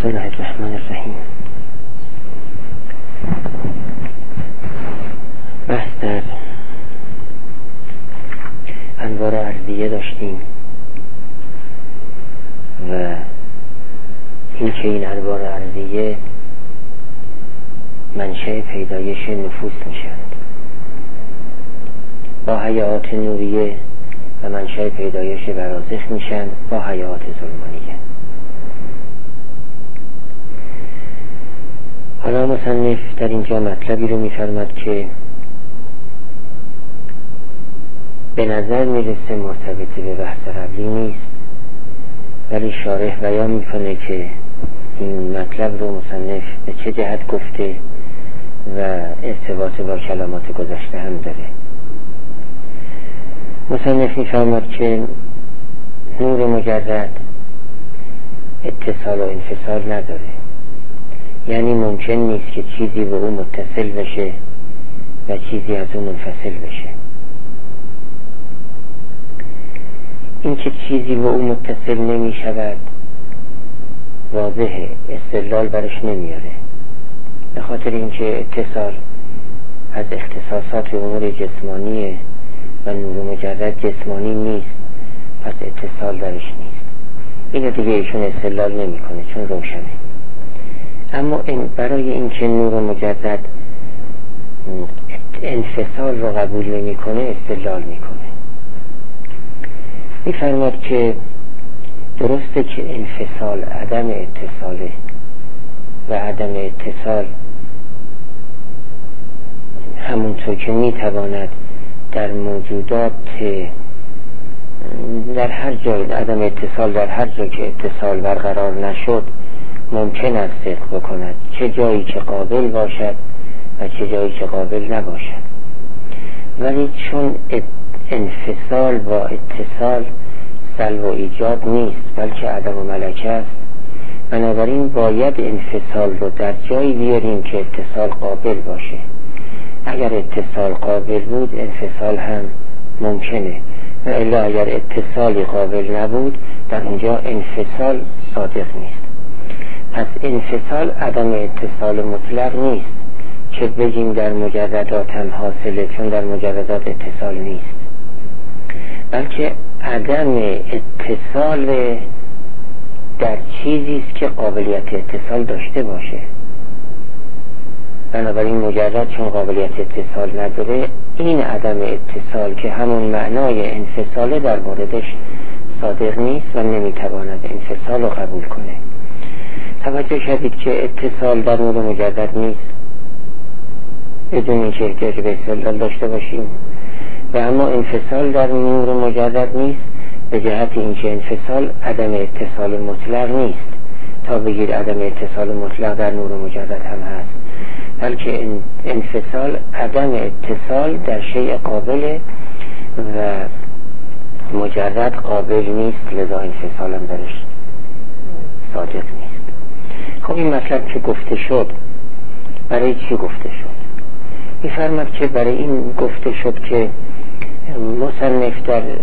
بسم الله الرحمن الرحیم. بحث در انوار عرضیه داشتیم و این انوار عرضیه منشأ پیدایش نفوس میشند. با حیات نوریه و منشأ پیدایش برازخ میشن با حیات ظلمانیه. حالا مصنف در اینجا مطلبی رو میفرماد که به نظر میرسه مرتبطی به بحث قبلی نیست، ولی شارح بیان میکنه که این مطلب رو مصنف به چه جهت گفته و ارتباط با کلمات گذشته هم داره. مصنف میفرماد که نور مجرد اتصال و انفصال نداره، یعنی ممکن نیست که چیزی به او متصل بشه و چیزی از او منفصل بشه. این که چیزی به او متصل نمی شود واضحه، استدلال برش نمیاره، به خاطر اینکه اتصال از اختصاصات امور جسمانیه و نور مجرد جسمانی نیست، پس اتصال درش نیست. اینو دیگه ایشون استدلال نمیکنه چون روشنه. اما برای اینکه نور مجرد انفصال رو قبول نمیکنه استدلال میکنه. میفرماد که درسته که انفصال عدم اتصاله و عدم اتصال همونطور که میتواند در موجودات در هر جای عدم اتصال در هر جا که اتصال برقرار نشد ممکن است صدق بکند، چه جایی که قابل باشد و چه جایی که قابل نباشد. ولی چون انفصال با اتصال سلب و ایجاب نیست بلکه عدم و ملکه است، بنابراین باید انفصال رو در جایی بیاریم که اتصال قابل باشه. اگر اتصال قابل بود انفصال هم ممکنه، و الا اگر اتصالی قابل نبود در اونجا انفصال صادق نیست. پس انفصال عدم اتصال مطلق نیست که بگیم در مجردات هم حاصله چون در مجردات اتصال نیست، بلکه عدم اتصال در چیزی است که قابلیت اتصال داشته باشه. بنابراین مجرد چون قابلیت اتصال نداره، این عدم اتصال که همون معنای انفصاله در موردش صادق نیست و نمیتواند انفصال رو قبول کنه. توجه شدید که اتصال در نور مجرد نیست بدون اینکه احتیاج به استدلال داشته باشیم، و اما انفصال در نور مجرد نیست به جهت اینکه انفصال عدم اتصال مطلق نیست تا بگید عدم اتصال مطلق در نور مجرد هم هست، بلکه انفصال عدم اتصال در شیء قابل و مجرد قابل نیست، لذا انفصال هم درش صادق نیست. خب این مطلب که گفته شد برای چی گفته شد؟ می‌فرماد که برای این گفته شد که مصنف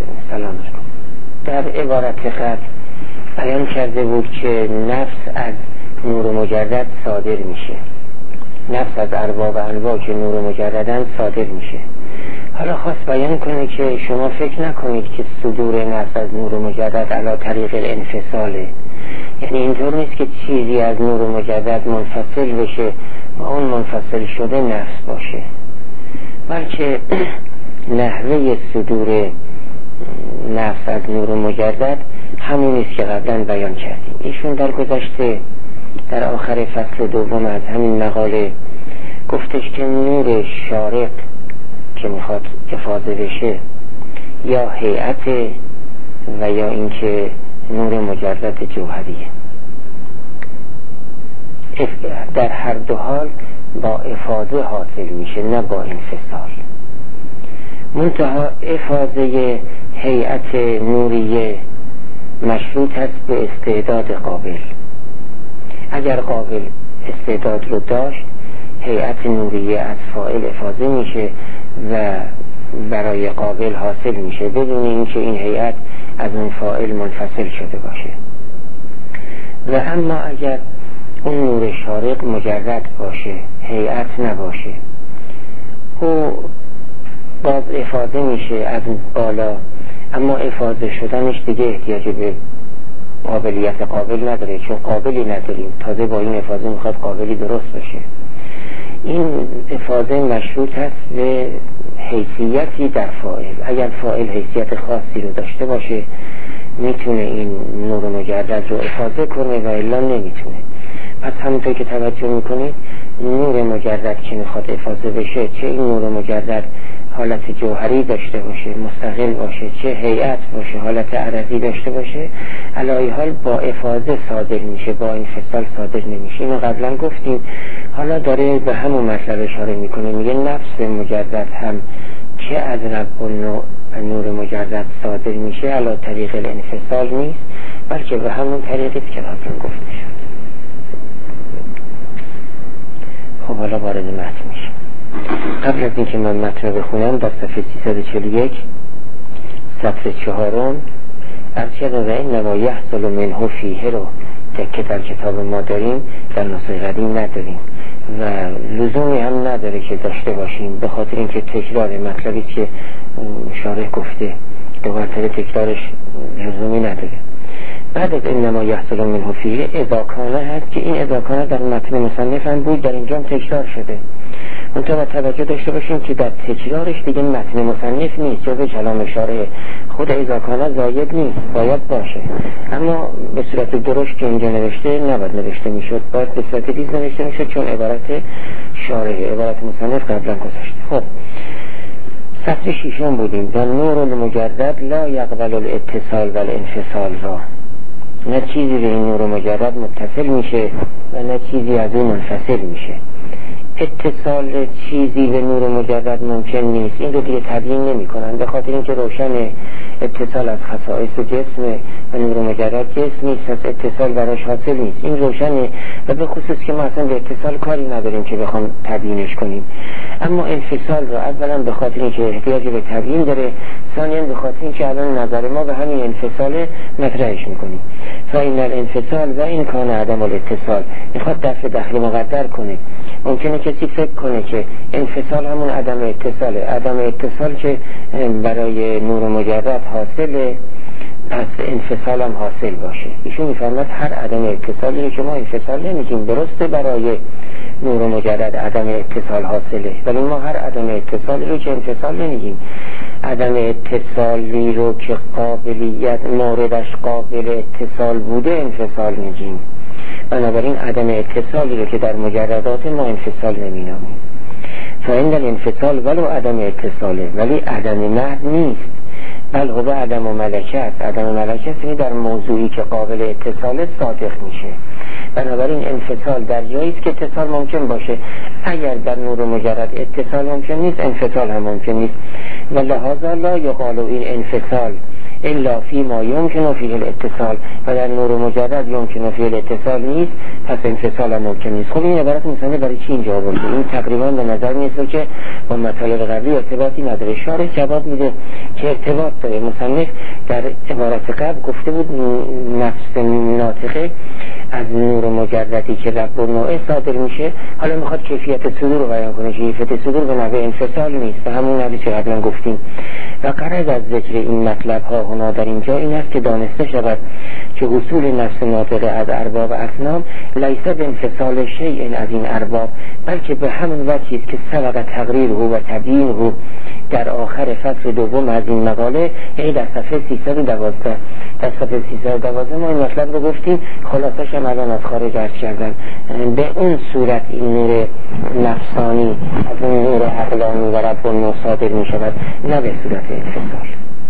در عبارت قبل بیان کرده بود که نفس از نور مجرد صادر میشه، نفس از ارباب انواع که نور مجردن صادر میشه. حالا خواست بیان کنه که شما فکر نکنید که صدور نفس از نور مجرد علی طریق الانفصاله، یعنی اینطور نیست که چیزی از نور مجرد منفصل بشه و اون منفصل شده نفس باشه، بلکه نحوه صدور نفس از نور مجرد همون است که قبلا بیان کردیم. ایشون در گذشته در آخر فصل دوم از همین مقاله گفتش که نور شارق که میخواد افاضه بشه یا هیئت و یا اینکه نور مجرد جوهریه، در هر دو حال با افاضه حاصل میشه نه با انفصال. منتها افاضه هیئت نوریه مشروط است به استعداد قابل. اگر قابل استعداد رو داشت هیئت نوریه از فاعل افاضه میشه و برای قابل حاصل میشه بدون اینکه این هیئت از اون فاعل منفصل شده باشه. و اما اگر اون نور شارق مجرد باشه، هیئت نباشه. او باز افاضه میشه از بالا، اما افاضه شدنش دیگه احتیاج به قابلیت قابل نداره، چون قابلی نداریم. تازه با این افاضه میخواد قابلی درست باشه. این افاضه مشروط است به حیثیتی در فاعل. اگر فاعل حیثیت خاصی رو داشته باشه میتونه این نور مجرد رو افاضه کنه و الا نمیتونه. پس همونطور که توجه میکنید نور مجرد که میخواد افاضه بشه، چه این نور مجرد حالت جوهری داشته باشه مستقل باشه، چه هیئت باشه حالت عرضی داشته باشه، علایه حال با افاضه صادر میشه، با انفصال صادر نمیشه. اینو قبلا گفتیم. حالا داره به همون مطلب اشاره میکنه، میگه نفس مجرد هم که از رب نور مجرد صادر میشه علی طریق الانفصال نیست، بلکه به همون طریقی که قبلا گفته شد. خب حالا وارد متن میشه. قبل از اینکه من متن رو بخونم در صفحه 341 سطر 4 ارشد و انما یحصل منه فیه رو که در کتاب ما داریم، در نسخه قدیم نداریم و لزومی هم نداره که داشته باشیم، به خاطر اینکه تکرار مطلبی که شارح گفته دو مرتبه تکرارش لزومی نداره. بعد از انما یحصل منه فیه اذا کانه هست که این اذا کانه در متن مصنف هم بود، در اینجا هم تکرار شده. منتها با توجه داشته باشیم که در تکرارش دیگه متن مصنف نیست، جزء کلام شارح. خود اذا کانه زاید نیست، باید باشه، اما به صورت درشت که اینجا نوشته نباید نوشته میشد، باید به صورت ریز نوشته میشد، چون عبارت شارح عبارت مصنف قبلا گذاشته. خب سطر 6 بودیم. در نور المجرد لا یقبل الاتصال و الانفصال را، نه چیزی به این نور مجرد متصل میشه و نه چیزی از اون منفصل میشه. اتصال چیزی به نور مجرد ممکن نیست، این رو دیگه تبیین نمی کنن، به خاطر اینکه روشن اتصال از خصائص جسم و نور مجرد جسم نیست، از اتصال براش حاصل نیست، این روشنه و به خصوص که ما اصلا به اتصال کاری نداریم که بخوام تبیینش کنیم. اما انفصال رو اولا به خاطر اینکه احتیاج به تبیین داره، ثانیاً به خاطر اینکه الان نظر ما به همین انفصال مطرحش میکنیم. فاین الانفصال و این کان عدم الاتصال، میخواد دفع دخل مقدر کنه. ممکنه کسی فکر کنه که انفصال همون عدم اتصاله، عدم اتصال که برای نور مجرد حاصله پس انفصال هم حاصل باشه. ایشون میفرماد هر عدم اتصالی رو که ما انفصال نمیگیم، درسته برای نور مجرد عدم اتصال حاصله، ولی ما هر عدم اتصالی رو که انفصال نمیگیم. عدم اتصالی رو که قابلیت موردش قابل اتصال بوده انفصال میگیم. بنابراین عدم اتصالی رو که در مجردات ما انفصال نمینامیم. فاین الانفصال ولو عدم اتصاله، ولی عدم محض نیست، بل هو عدم ملکت. عدم ملکت یعنی در موضوعی که قابل اتصال صادق میشه. بنابراین انفصال در جایی است که اتصال ممکن باشه. اگر در نور مجرد اتصال ممکن نیست، انفصال هم ممکن نیست. و لحاظا لا یقال این انفصال الا فی ما یمکن فیه الاتصال، و در نور مجرد یمکن فیه الاتصال نیست، پس انفصال هم ممکن نیست. خب این عبارت مثلا برای چی اینجا آورده؟ این تقریبا به نظر میرسه که با مطالب قبلی ارتباطی نداره. شارح جواب میده که ارتباط داره. مصنف در عبارت قبل گفته بود نفس ناطقه از نور مجردی که رب النوع صادر میشه، حالا میخواد کیفیت صدور رو بیان کنه. کیفیت صدور به نحو انفصال نیست، به همون نحوی که قبلا گفتیم. و غرض از ذکر این مطلب ها هنا در اینجا این است که دانسته شود که اصول نفس ناطقه از ارباب اصنام لیس به انفصال شیء از این ارباب، بلکه به همون وجهی است که سبق تقریر و تبیین او در آخر فصل دوم از این مقاله، یعنی در صفحه 312. در صفحه 312 ما این مطلب رو گفتیم، خلاصش هم الان از خارج عرض کردن. به اون صورت این نور نفسانی از اون نور عقلانی و رب النوع صادر می شود، نه به صورت انفصال.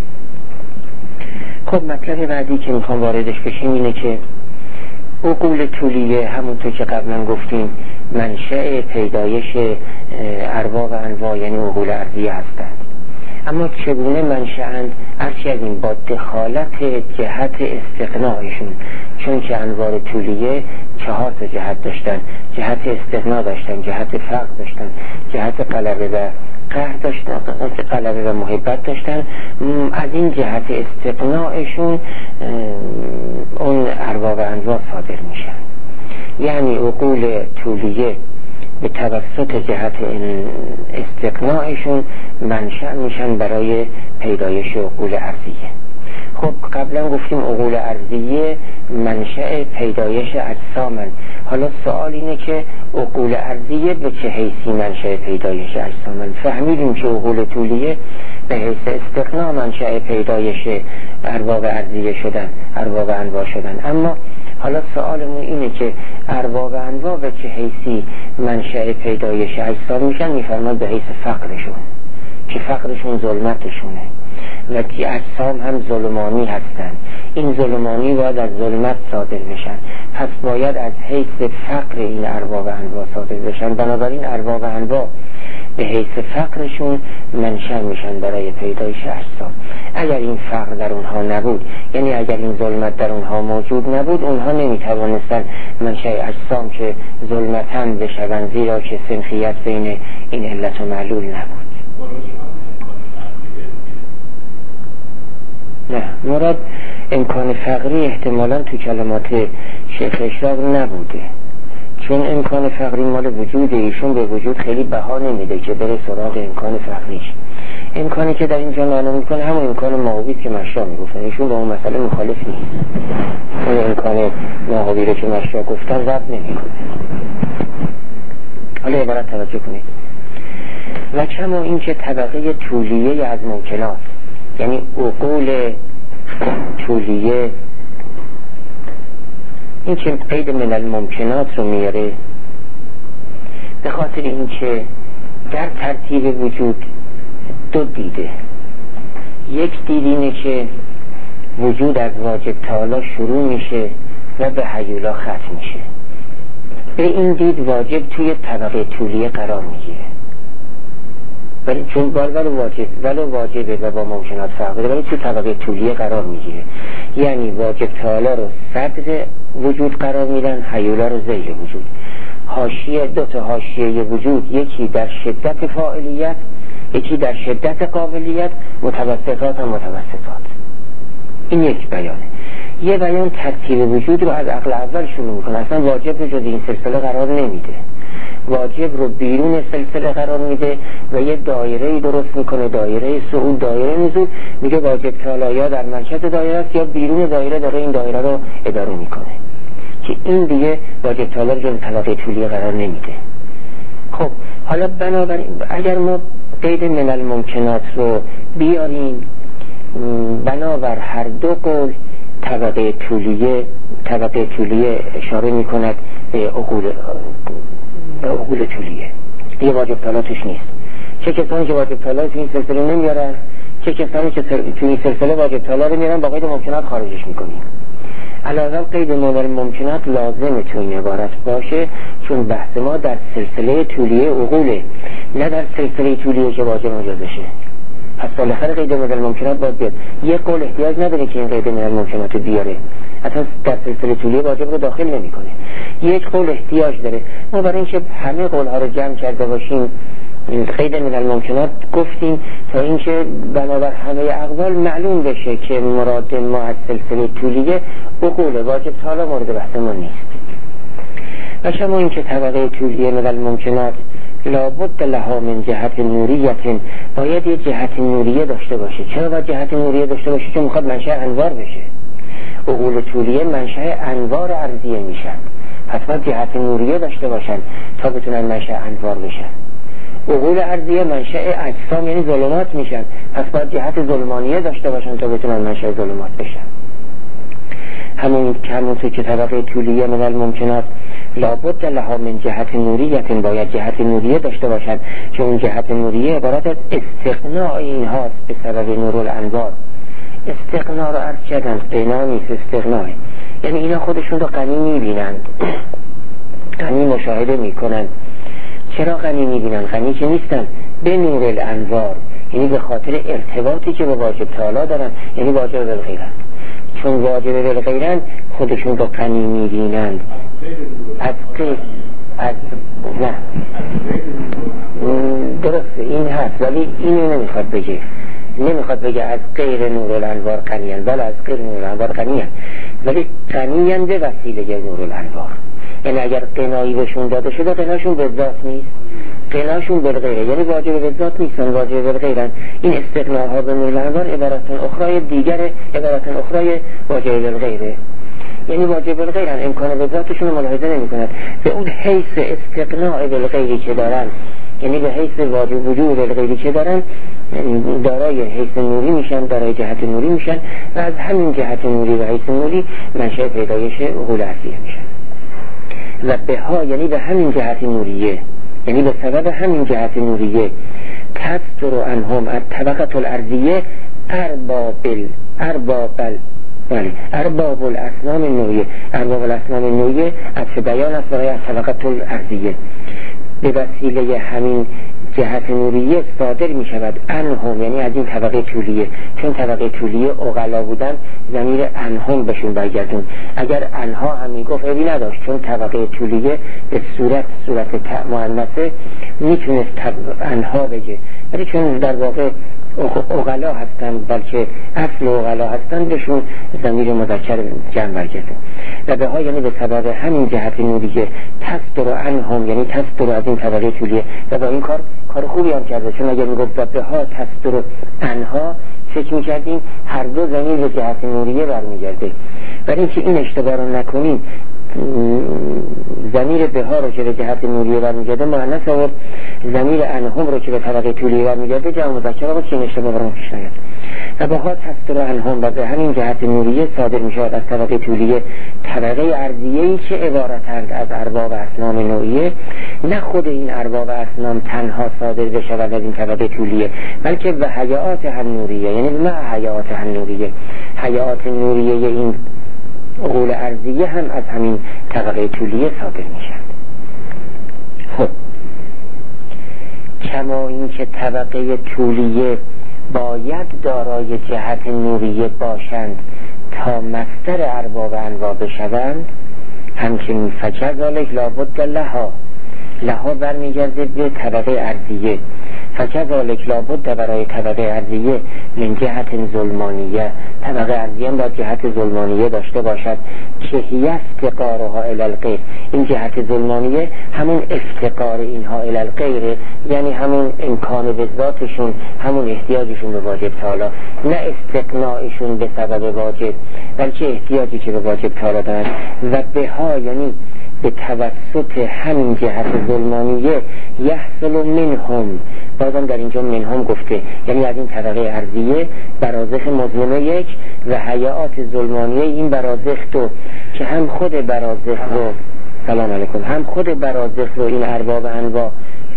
خب مطلب بعدی که میخوام واردش بشیم اینه که عقول طولیه همونطور که قبلا گفتیم منشأ پیدایش ارواح و انواع، یعنی عقول ارضیه هستند. اما چگونه منشأند؟ هرچی از این با دخالت جهت استقناعشون، چون که انوار طولیه 4 جهت داشتن، جهت استقناع داشتن، جهت فقر داشتن، جهت غلبه و قهر داشتن، غلبه و محبت داشتن. از این جهت استقناعشون اون ارواح و انواع صادر میشن. یعنی عقول طولیه به توسط جهت استقناعشون منشأ میشن برای پیدایش عقول ارضیه. خب قبلا گفتیم عقول ارضیه منشأ پیدایش اجسامن. حالا سوال اینه که عقول ارضیه به چه حیثی منشأ پیدایش اجسامن؟ فهمیدیم که عقول طولیه به حیث استقناع منشأ پیدایش ارباب ارضیه شدن، ارباب انواع شدن. اما حالا سوالمون اینه که ارباب انواع به چه حیثی منشأ پیدایش اجسام میشن؟ میفرماد به حیث فقرشون، که فقرشون ظلمتشونه و که اجسام هم ظلمانی هستن. این ظلمانی باید از ظلمت صادر بشن، پس باید از حیث فقر این ارباب انواع صادر بشن. بنابراین ارباب انواع به حیث فقرشون منشأ میشن برای پیدایش اجسام. اگر این فقر در اونها نبود، یعنی اگر این ظلمت در اونها موجود نبود، اونها نمیتوانستن منشأ اجسام که ظلمتن بشون، زیرا که سنخیت بین این علت و معلول نبود. نه، مراد امکان فقری احتمالاً تو کلمات شیخ اشراق نبوده، چون امکان فقری مال وجوده. ایشون به وجود خیلی بها نمیده که بره سراغ امکان فقریش. امکانی که در اینجا معنا میکنه همون امکان ماهوی که مشا میگفتن. ایشون با اون مسئله مخالف نیست. اون امکان ماهوی رو که مشا گفتن رد نمیکنه. حالا عبارت توجه کنید. و کما این که طبقه طولیه از ممکنات، یعنی عقول طولیه، این که قید من الممکنات رو میاره به خاطر این که در ترتیب وجود دو دیده. یک دید اینه که وجود از واجب تعالی شروع میشه و به هیولا ختم میشه. به این دید واجب توی طبقه طولیه قرار میگیره، ولی چون ولو واجبه و با ممکنات فرق داره، ولی توی طبقه طولیه قرار میگیره. یعنی واجب تعالی رو صدر وجود قرار میدن، هیولا رو ذیل وجود. حاشیه، دو تا حاشیه وجود، یکی در شدت فاعلیت، یکی در شدت قابلیت، متوسطات هم متوسطات. این یک بیانه. یه بیان ترتیب وجود رو از عقل اول شروع میکنه. اصلا واجب رو جز این سلسله قرار نمیده، واجب رو بیرون سلسله قرار میده و یه دایره‌ای درست میکنه، دایره صعود، دایره نزول. میگه واجب تعالی یا در مرکز دایره است یا بیرون دایره داره این دایره رو اداره میکنه، که این دیگه واجب تعالی رو جز طبقه طولیه قرار نمیده. خب حالا بنابراین اگر ما قید من الممکنات رو بیاریم، بنابر هر دو قول طبقه طولیه اشاره میکند به عقول طولیه. دیگه واجب تعالی توش نیست. چه کسانی که واجب تعالی تو این سلسله نمیارن، چه کسانی که تو این سلسله واجب تعالی رو میارن، با قید ممکنات خارجش میکنیم. علاوه قید من الممکنات لازمه تو این عبارت باشه، چون بحث ما در سلسله طولیه عقوله، نه در سلسله طولیه که واجب مجازشه. پس بالاخره قید من الممکنات باید بیاد. یه قول احتیاج نداره که این قید من الممکنات رو بیاره، اصلا در سلسله طولیه واجب رو داخل نمیکنه. یک قول احتیاج داره. ما برای اینکه همه قولها رو جمع کرده باشیم قید من الممکنات گفتیم تا اینکه بنابر همه اقوال معلوم بشه که مراد ما از سلسله طولیه عقول واجب تعالی مورد بحث ما نیست. و شما این که طبقه طولیه من الممکنات لابد لها من جهت نوریت، باید یه جهت نوریه داشته باشه. چرا باید جهت نوریه داشته باشه؟ چون میخواد منشأ انوار بشه. عقول طولیه منشأ انوار ارضیه میشن، پس باید جهت نوریه داشته باشن تا بتونن منشأ انوار بشن. عقول ارضیه منشأ اجسام یعنی ظلمات میشن، پس باید جهت ظلمانیه داشته باشن تا بتونن منشأ ظلمات بشن. همونطور که طبقه طولیه من الممکنات لابد لها من جهت نوریت، باید جهت نوریه داشته باشن که اون جهت نوریه عبارت از استقناع اینهاست به سبب نور الانوار. استقناع رو عرض کردن، قنا نیست، استقناع. یعنی اینا خودشون رو غنی میبینند، غنی مشاهده میکنند. چرا غنی میبینند؟ غنی که نیستن به نور الانوار، یعنی به خاطر ارتباطی که با واجب تعالی دارن، یعنی واجب بالغیرن. چون واجب بالغیرن خودشون رو غنی میبینند از نه درسته این هست، ولی اینو نمیخواد بگه از غیر نور الانوار غنیان، ولی از غیر نور الانوار غنیان، ولی غنیان به وسیله نور الانوار. یعنی یعنی اگر قنایی بهشون داده شده قناشون به ذات نیست، قناشون بالغیره، یعنی واجب به ذات نیستن، واجب بالغیرن. این استقناها به مولانوار عبارتن اخرای دیگره، عبارتن اخرای واجب بالغیره، یعنی واجب بالغیرن، امکان به ذاتشون رو ملاحظه نمی کنن. به اون حیث استقناع بالغیری که دارن، یعنی به حیث واجب وجود بالغیری که دارن، دارای حیث نوری میشن، دارای جهت نوری میشن و از همین جهت نوری و حیث نوری منشأ پیدایش عقول عرضیه میشن. و بها یعنی به همین جهت نوریه، یعنی به سبب همین جهت نوریه تستر عنهم الطبقة الارضیه ارباب الاسنام النوعیه. ارباب الاسنام النوعیه عطف بیان است برای طبقة الارضیه. به وسیله همین جهت نوریه صادر می شود عنهم، یعنی از این طبقه طولیه، چون طبقه طولیه عقلا بودن ضمیر عنهم بهشون برگردون. اگر عنها هم می گفت عیبی نداشت، چون طبقه طولیه به صورت مؤنثه میتونست عنها بگه، ولی چون در واقع عقلا هستن، بلکه اصل عقلا هستن، بهشون ضمیر مذکر جمع برگرده. و به ها یعنی به سبب همین جهت نوریه تستر عنهم، یعنی تستر از این طبقه طولیه. و با این کار خوبی هم کرده، چون اگر میگفت به ها تستر عنها فکر میکردیم هر دو ضمیر به جهت نوریه برمیگرده. برای اینکه این اشتباه رو نکنیم، ضمیر به ها رو که به جهت نوریه برمیگرده مؤنث آورد، ضمیر عنهم رو که به طبقه طولیه برمیگرده جمع مذکر آورد که این اشتباه برام پیش نیاد. و به ها تستر عنهم و به همین جهت نوریه صادر می شود از طبقه طولیه طبقه عرضیه‌ای که عبارتند از ارباب اسنام نوعیه. نه خود این ارباب اسنام تنها صادر بشود از این طبقه طولیه، بلکه به حیات هم نوریه، یعنی مع حیات هم نوریه، حیات نوریه این عقول عرضیه هم از همین طبقه طولیه صادر میشن. خب کما این که طبقه طولیه باید دارای جهت نوریه باشند تا مصدر ارباب انواع بشوند، همچنین فکذالک لابد لها برمیگرده به طبقه ارضیه. فکذالک لابد برای طبقه ارضیه من جهت ظلمانیه، طبقه ارضیه با جهت ظلمانیه داشته باشد که هی افتقارها الی الغیر. این جهت ظلمانیه همون افتقار اینها الی الغیر، یعنی همون امکان به ذاتشون، همون احتیاجشون به واجب تعالی، نه استقناعشون به سبب واجب، بلکه احتیاجی که به واجب تعالی دارن. و بها یعنی به توسط همین جهت ظلمانیه یحصل منهم، بازم در اینجا منهم گفته، یعنی از این طبقه ارضیه برازخ مظلمه یک و حیات ظلمانیه این برازخ دو، که هم خود برازخ رو سلام علیکم، هم خود برازخ رو این ارباب انواع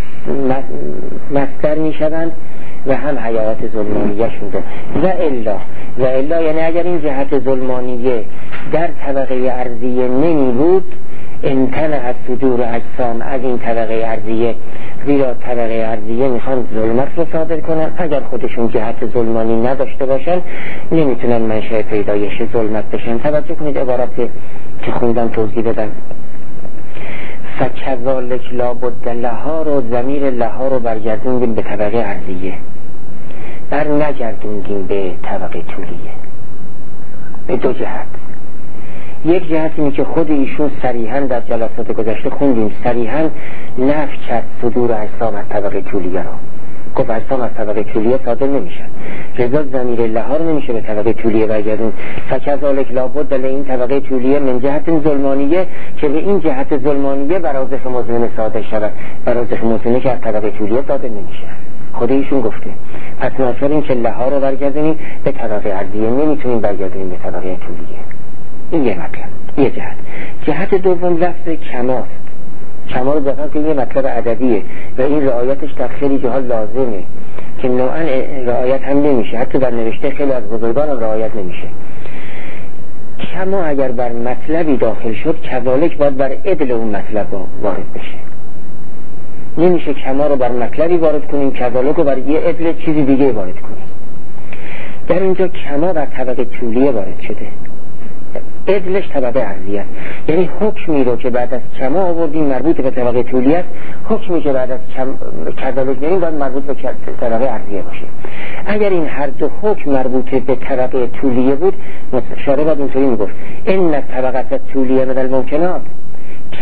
مصدر می شوند و هم حیات ظلمانیه شون رو. و الا یعنی اگر این جهت ظلمانیه در طبقه ارضیه نمی بود، امتنع از صدور اجسام از این طبقه ارضیه، زیرا طبقه ارضیه میخوان ظلمت رو صادر کنن، اگر خودشون جهت ظلمانی نداشته باشن نمیتونن منشأ پیدایش ظلمت بشن. توجه کنید عبارت که خوندم توضیح بدم. فکذالک لابد لها رو ضمیر لها رو برگردوندیم به طبقه ارضیه، بر نگردوندیم به طبقه طولیه، به دو جهت. یک جهت اینه که خود ایشون صریحاً در جلسات گذشته خوندیم، صریحاً نفی کرد صدور اجسام از طبقه طولیه را، گفت اجسام از طبقه طولیه صادر نمیشن، رضا ضمیر لها رو نمیشه به طبقه طولیه برگردون. فکذالک لابد این طبقه طولیه من جهت ظلمانیه که به این جهت ظلمانیه برازخ مظلمه صادر شود، برازخ مظلمه که از طبقه طولیه صادر نمیشه، خود ایشون گفته. پس ناچار این که لها رو برگردونیم به طبقه ارضیه، نمیتونیم برگردونیم به طبقه طولیه. این یه مطلب، یه جهت. جهت دوم لفظ کماست. کما رو بخوام که یه مطلب عددیه و این رعایتش در خیلی جاها لازمه که نوعا رعایت هم نمیشه، حتی در نوشته خیلی از بزرگان هم رعایت نمیشه. کما اگر بر مطلبی داخل شد کذالک باید بر عدل اون مطلب وارد بشه. نمیشه کما رو بر مطلبی وارد کنیم، کذالک رو بر یه عدل چیزی دیگه وارد کنیم. در اینجا کما بر طبقه طولیه وارد شده، عدلش طبقه ارضیه است، یعنی حکمی رو که بعد از کما آوردیم مربوط به طبقه طولیه است، حکمی که بعد از کذالک بریم باید مربوط به طبقه ارضیه باشه. اگر این هر دو حکم مربوط به طبقه طولیه بود، شارع باید اینطوری میگفت ان طبقه طولیه من الممکنات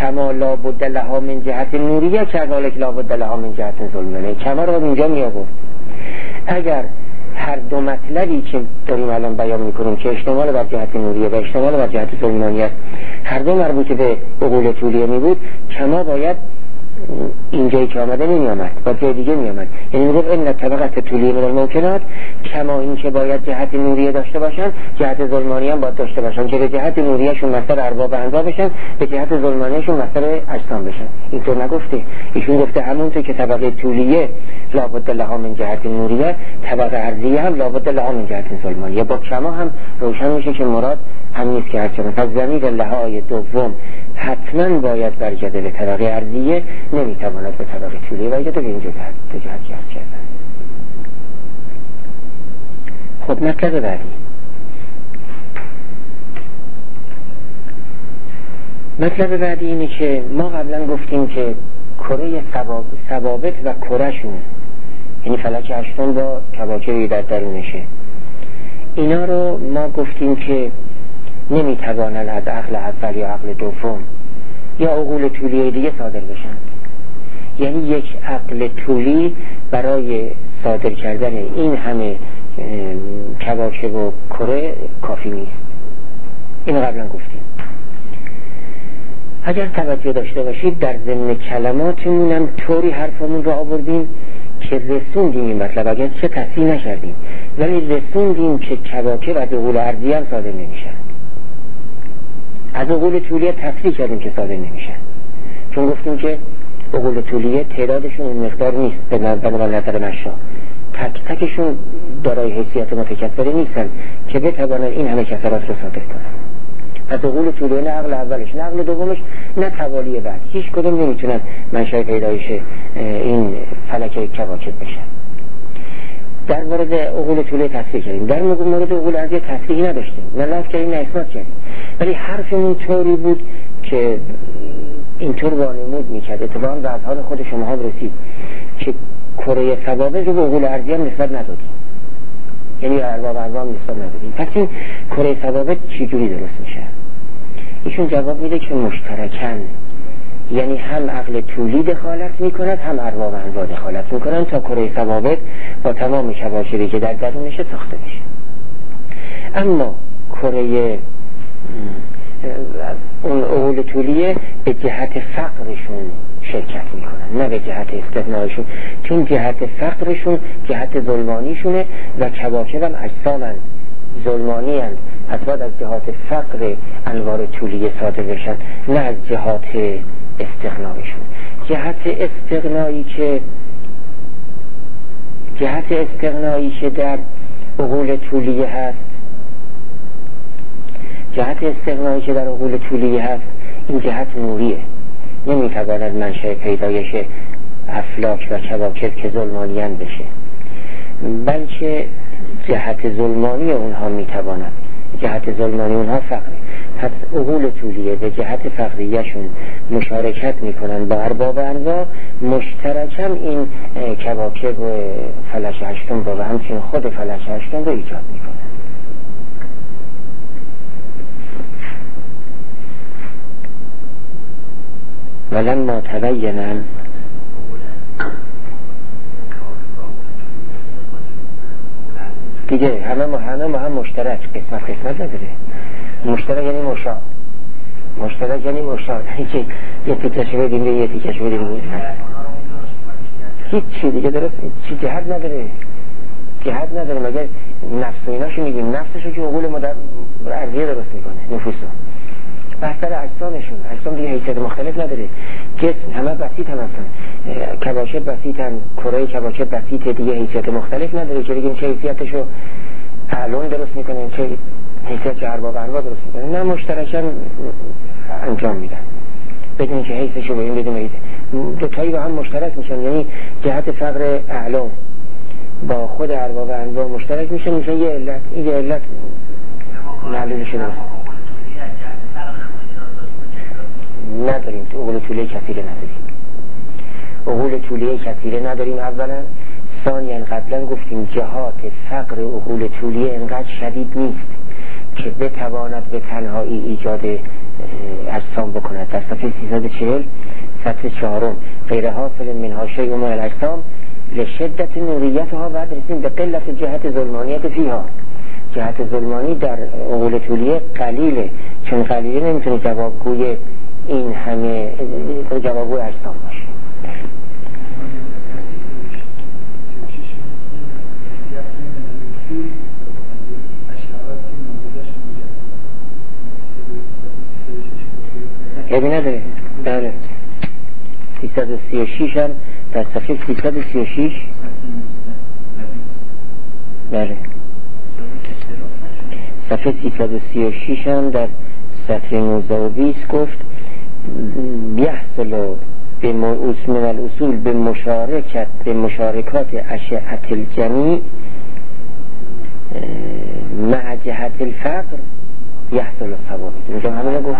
کما لابد لها من جهت نوریه کذالک لابد لها من جهت ظلمانیه. کما رو اینجا می آورد. اگر هر دو مطلبی که داریم الان بیان میکنیم که اشتمال بر جهت نوریه و اشتمال بر جهت ظلمانیه است، هر دو مربوط به عقول طولیه می بود، کما باید اینجایی که آمده نمی آمد، با جای دیگه می آمد. یعنی می گفت این طبقت طولیه من الممکنات، کما این که باید جهت نوریه داشته باشن، جهت ظلمانیه هم باید داشته باشن که به جهت نوریه شون مصدر ارباب انواع بشن، به جهت ظلمانیه شون مصدر اجسام بشن. اینطور نگفته. ایشون گفته همونطور که طبقه طولیه لابد لها من جهت نوریه، طبقه عرضیه هم لابد لها من جهت ظلمانیه. با کما هم روشن میشه که مراد همین است که هرچند پس ضمیر لهای دوم حتما باید برگرده به طبقه عرضیه، نمیتواند به طبقه طولیه برگرده به این جهت جهت کردن. خب مطلب بعدی، مطلب بعدی اینه که ما قبلا گفتیم که کره ثوابت و کرهشون، یعنی فلک هشتم با کواکبی در درونشه، اینا رو ما گفتیم که نمیتوانن از عقل اول یا عقل دوم یا عقول طولیه دیگه صادر بشن. یعنی یک عقل طولی برای صادر کردن این همه کواکب و کره کافی نیست. اینو قبلا گفتیم. اگر توجه داشته باشید در ضمن کلماتمون هم طوری حرفمون رو آوردیم که رسوندیم این مطلب، اگر چه تصحیح نکردیم ولی رسوندیم که کواکب از عقول عرضی هم صادر نمیشن، از عقول طولیه تصریح کردیم که صادر نمیشن، چون گفتیم که عقول طولیه تعدادشون این مقدار نیست به نظر مشا، تک تکشون دارای حیثیت متکثره نیستن که بتوانن این همه کثرات رو صادر کنن. پس عقول طولیه نه عقل اولش نه عقل دومش نه توالی بعد، هیچ کدوم نمیتونن منشأ پیدایش این فلک کواکب بشن. در مورد عقول طولیه تصریح کردیم، در مورد عقول عرضی تصریحی نداشتیم، نه لفظ کردیم نه اثبات کردیم، ولی حرفمون طوری بود که اینطور وانمود میکرد، اتفاقا به اذهان خود شما هم رسید که کره ثوابت رو به عقول عرضی هم نسبت ندادیم، یعنی ارباب انواع هم نسبت ندادیم. پس این کره ثوابت چجوری درست میشه؟ ایشون جواب میده که مشترکن، یعنی هم عقل طولی دخالت میکند هم ارباب انواع دخالت میکنن تا کره ثوابت با تمام کواکبی که در درونشه ساخته بشه. اما کره اون عقول طولیه به جهت فقرشون شرکت میکنن نه به جهت استثنائشون، چون جهت فقرشون جهت ظلمانیشونه و کواکب هم اجسامن ظلمانی هستند، پس باید از جهات فقر انوار طولیه صادر بشن نه از جهات استغنایشون. جهت استغنایی که در عقول طولیه هست، جهت استغنایی که در عقول طولیه هست این جهت نوریه، نمیتواند منشأ پیدایش افلاک و کواکب که ظلمانیان بشه، بلکه جهت ظلمانی اونها میتواند، جهت ظلمانی اونها فقره. پس عقول طولیه به جهت فقریهشون مشارکت میکنن با ارباب انواع، مشترکم این کواکب و فلک هشتم رو و همچنین خود فلک هشتم رو ایجاد میکنن. ولما تبینن دیگه همه با هم مشترک، قسمت نداره. مشترک یعنی مشا، مشترک یعنی مشا، که یه تیکش بدیم یه تیکش بدیم، هیچ چی دیگه درست چی جهت نداره مگر نفس و ایناشو میگیم، نفسشو که عقول عرضیه درست میکنه، نفوسو بحثر اجسامشون، اجسام دیگه حیثیت مختلف نداره، جسم همه بسیط هم هستن، کواکب بسیطن، کره کواکب بسیطه دیگه حیثیت مختلف نداره که بگیم چه حیثیتشو علون درست میکنه چه حیثیت ارباب انواع درست میکنه، نه مشترکاً انجام میدن بدون که حیثشو به این بدون دوتایی با هم مشترک میشن، یعنی جهت فقر اعلام با خود ارباب انواع مشترک میشن یه علت، این یه علت معلومشه درست نداریم. عقول طولیه کثیره نداریم اولا، ثانیاً قبلا گفتیم جهات فقر عقول طولیه انقدر شدید نیست که بتواند به تنهایی ایجاد اجسام بکند. در صفحه 340 سطر 4 غیر حاصل منها شیء من الاجسام لشدت نوریتها. بعد رسیم به قلت جهت ظلمانیت فیها. جهت ظلمانی در عقول طولیه قلیله، چون قلیله نمیتونه جوابگوی این همه جوابگوی اجسام باشه. یعنی نداره. بله 336 هم در صفحه 336. بله صفحه 336 هم در صفحه 19 و 20 گفت بیحصل من الاصول به مشارکات اشعة الجمیع مع جهت الفقر یحصل الثواب. اینجا همه رو گفت.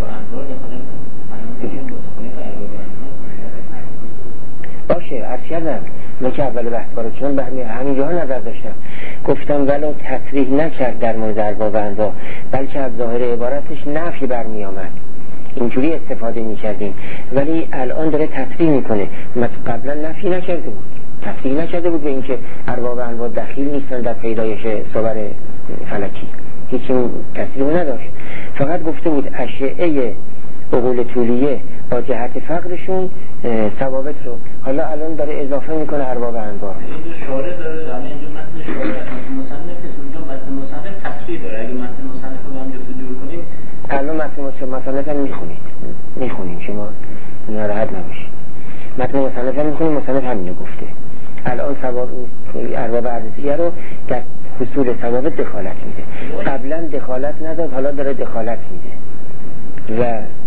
باشه عرض کردم من که اول بحث بارو چون همینجا نظر داشتم، گفتم ولو تصریح نکرد در مورد ارباب انواع، بلکه از ظاهر عبارتش نفی برمی آمد، اینجوری استفاده می کردیم، ولی الان داره تصریح میکنه. قبلا نفی نکرده بود، تصریح نکرده بود به اینکه ارباب انواع دخیل نیستن در پیدایش صور فلکی، هیچ تصریح نداشت، فقط گفته بود اشعه عقول طولیه با جهت فقرشون ثوابت رو. حالا الان داره اضافه میکنه ارباب انواع. اینجا شارع داره، اینجا متن شارع مصنف اونجا متن مصنف تصریح داره. اگه متن مصنف رو هم جستجو کنیم الان متن مصنف هم میخونیم شما ناراحت نباشید. متن مصنف هم میخونیم، مصنف همینو گفته. الان ثواب ارباب ارضیه رو در حصول ثوابت دخالت میده. قبلا دخالت نداد، حالا داره دخالت میده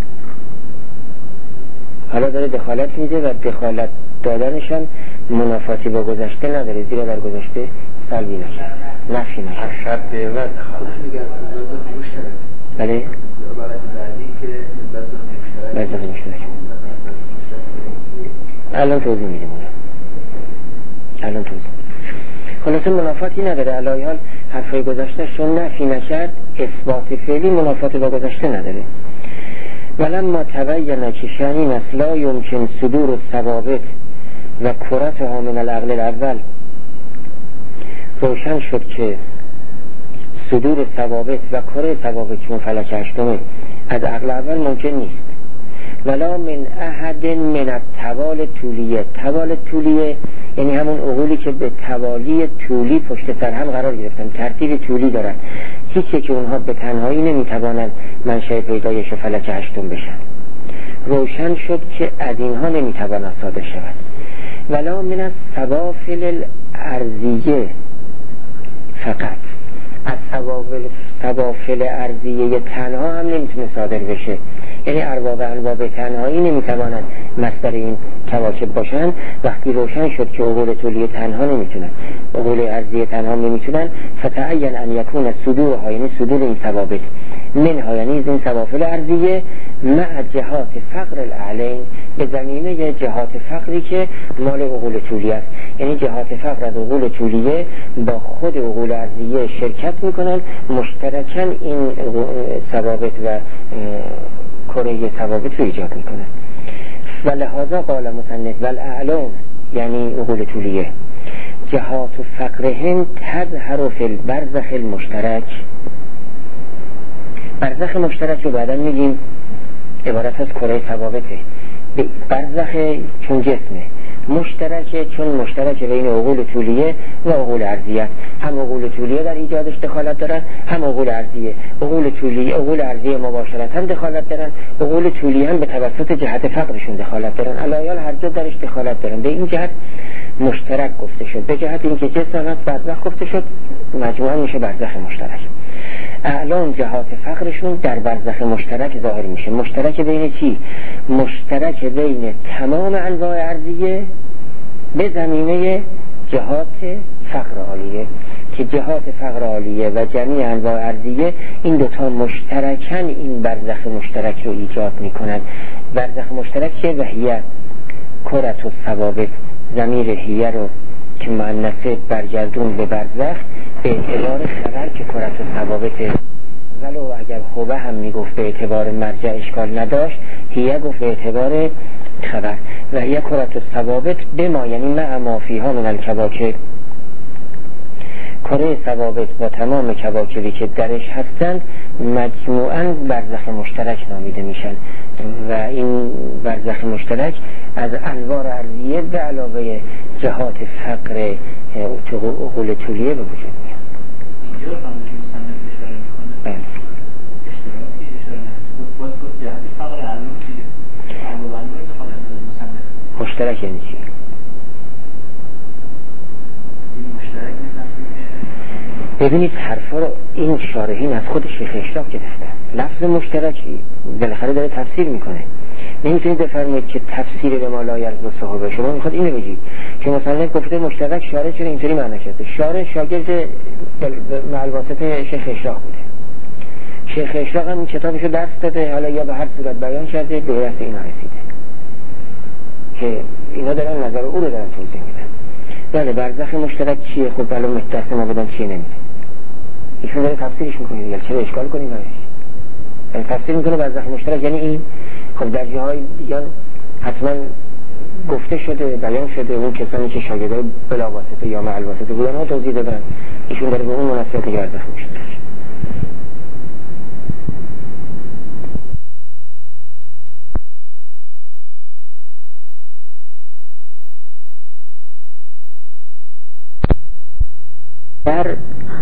و دخالت دادنش هم منافاتی با گذشته نداره، زیرا در گذشته سلبی نشد، نفی نشد. شرط و دخالت میگن مشترک. بله عبارت بعدی که بزاق مشترک. الان توضیح میدیم خلاصه منافاتی نداره. علی حال حرفای گذشته شون نفی نکرد، اثبات فعلی منافات با گذشته نداره. ولما تبین که شأن لا یمکن صدور الثوابت و کرتها من العقل الاول، روشن شد که صدور ثوابت و کره ثوابت چون فلک هشتمه از عقل اول ممکن نیست. ولا من احد من التوال طولیه. توال طولیه یعنی همون عقولی که به توالی طولی پشت سر هم قرار گرفتن، ترتیب طولی دارن، هیچی که اونها به تنهایی نمیتوانند منشأ پیدایش فلک هشتم بشن. روشن شد که از اینها نمیتواند صادر شود. ولا من السوافل الارضیه فقط، از سوافل ارضیه تنها هم نمیتونه صادر بشه، یعنی ارباب انواع به تنهایی نمیتوانند مصدر این کواکب باشن. وقتی روشن شد که عقول طولی تنها نمیتونن، عقول ارضیه تنها نمیتونن، فتعین ان یکون صدورها، یعنی صدور این ثوابت منها، یعنی این سوافل ارضیه مع جهات فقر الاعلین، به زمینه جهات فقری که مال عقول طولی است، یعنی جهات فقر از عقول طولیه با خود عقول ارضیه شرکت میکنن، مشترکن این ثوابت و کره ثوابت رو ایجاد میکنن. و لحاظا قال مصنف والاعلام، یعنی عقول طولیه جهات فقرهم تظهر فی البرزخ المشترک. برزخ مشترک رو بعدا میگیم عبارت از کره ثوابته. برزخ چون جسمه، مشترکه چون مشترک بین عقول طولیه و عقول ارضیه. هم عقول طولیه در ایجادش دخالت دارن، هم عقول ارضیه. عقول ارضیه مباشرتا دخالت دارن، عقول طولیه هم به توسط جهت فقرشون دخالت دارن. علایال هر جا درش دخالت دارن. به این جهت مشترک گفته شد، به جهت اینکه جسم هست برزخ گفته شد، مجموعا میشه برزخ مشترک. اعلام جهات فقرشون در برزخ مشترک ظاهر میشه. مشترک بین چی؟ مشترک بین تمام انواع ارضیه به زمینه جهات فقر عالیه، که جهات فقر عالیه و جمیع انواع ارضیه این دوتا مشترکن این برزخ مشترک رو ایجاد میکنن. برزخ مشترک چه؟ وحیه کرت و ثوابت، ضمیر هیه رو که مؤنثه برگردون به برزخ به اعتبار خبر که کرت و ثوابت ولو اگر خوبه هم میگفت به اعتبار مرجع اشکال نداشت، هیه گفت به اعتبار خبر. و هیه کرات ثوابت بما، یعنی مع ما فیها من الکواکب، کره ثوابت با تمام کواکبی که درش هستند مجموعاً برزخ مشترک نامیده میشن و این برزخ مشترک از انوار ارضیه به علاوه جهات فقر عقول طولیه به وجود میاد. اینجا رو هم مصنف اشاره میکنه. بله. اشتراکی اشاره نکنه. باز گفت جهت فقر علوم دیگه. علوم رو انتخاب مصنف. مشترک یعنی چی؟ ببینید حرفا رو این شارحین از خود شیخ اشراق گرفتن. لفظ مشترکی بالاخره داره تفسیر میکنه. نمیتونید بفرمایید که تفسیر به ما لا یرد و صحابه. شما میخواد اینو بگید که مثلا گفته مشترک، شارح چرا اینطوری معنی کرده؟ شارح شاگرد معلواسط شیخ اشراق بوده. شیخ اشراق هم این کتابشو درس داده، حالا یا به هر صورت بیان کرده، به دست اینا رسیده که اینا دارن نظر او رو دارن توضیح میدن. بله برزخ مشترک چیه؟ خب الان دست ما بدن چیه نمیده، ایشون داره تفسیرش میکنه دیگه، چرا اشکال کنیم برایش؟ یعنی تفسیر میکنه برزخ مشترک یعنی این. خب در جاهای دیگه حتما گفته شده، بیان شده، اون کسانی که شاگردای بلا واسطه یا معل واسطه بودن ها توضیح دادن، ایشون داره به اون مناسبت برزخ مشترک. در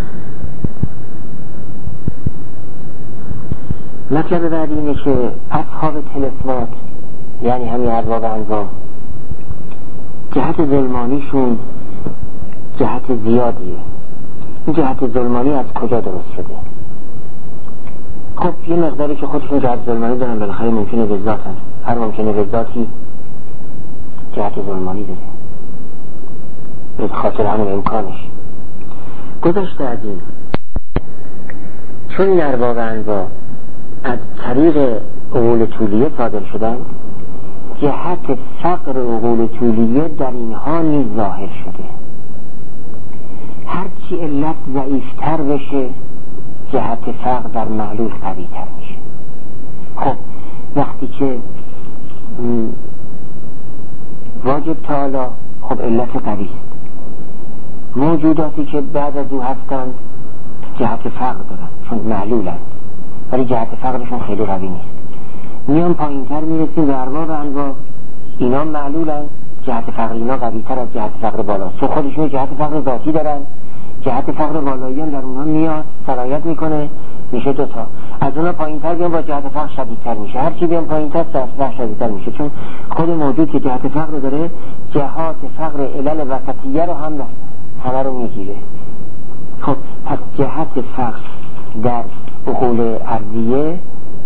مطلب بعدی اینه که اصحاب طلسمات یعنی همین ارباب انواع جهت ظلمانیشون جهت زیادیه. این جهت ظلمانی از کجا درست شده؟ خب یه مقداری که خودشون جهت ظلمانی دارن، بالاخره ممکنه به ذاتن، هر ممکنه به ذاتی جهت ظلمانی داره به خاطر همون امکانش. گذشته از این، چون این ارباب انواع از طریق عقول طولیه صادر شدن، جهت فقر عقول طولیه در اینها نیز ظاهر شده. هرچی علت ضعیفتر بشه جهت فقر در معلول قوی تر میشه. خب وقتی که واجب تعالی خب علت قوی است، موجوداتی که بعد از او هستند جهت فقر دارن چون معلولند ولی جهت فقرشون خیلی قوی نیست. میان پایین تر میرسیم به ارباب انواع، اینا معلولند، جهت فقر اینا قوی تر از جهت فقر بالا، چون خودشون جهت فقر ذاتی دارن، جهت فقر بالاییان در اونها میاد سرایت میکنه، میشه دوتا. از اونها پایین تر بیان با جهت فقر شدیدتر میشه، هرچی بیان پایین تر فقر شدیدتر میشه، چون خود موجود که جهت فقر داره جهات فقر علل وسطیه رو هم همه رو میگیره. خب پس جهت فقر در عقول ارضیه